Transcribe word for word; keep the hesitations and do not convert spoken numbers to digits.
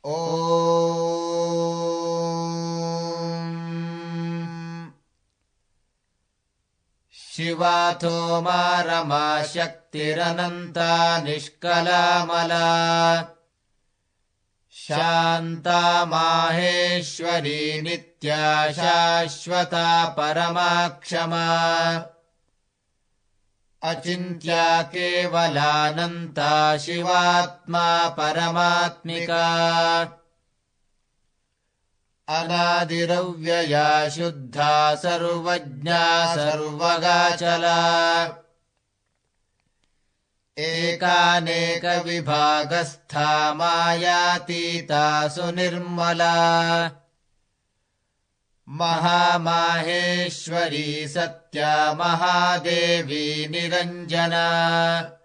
ॐ शिवाथोमा रमा शक्तिरनन्ता निष्कलामला शान्ता माहेश्वरी नित्या शाश्वता परमाक्षमा अचिन्त्या केवलानन्ता शिवात्मा परमात्मिका अनादिरव्यया शुद्धा सर्वज्ञा सर्वगाचला एकानेकविभागस्था मायातीता सुनिर्मला महामाहेश्वरी सत्या महादेवी निरञ्जना।